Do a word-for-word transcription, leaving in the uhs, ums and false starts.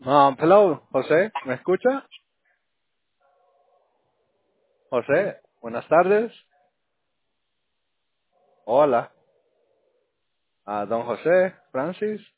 Um, hello, José, ¿me escucha? José, buenas tardes. Hola. Ah, don José, Francis.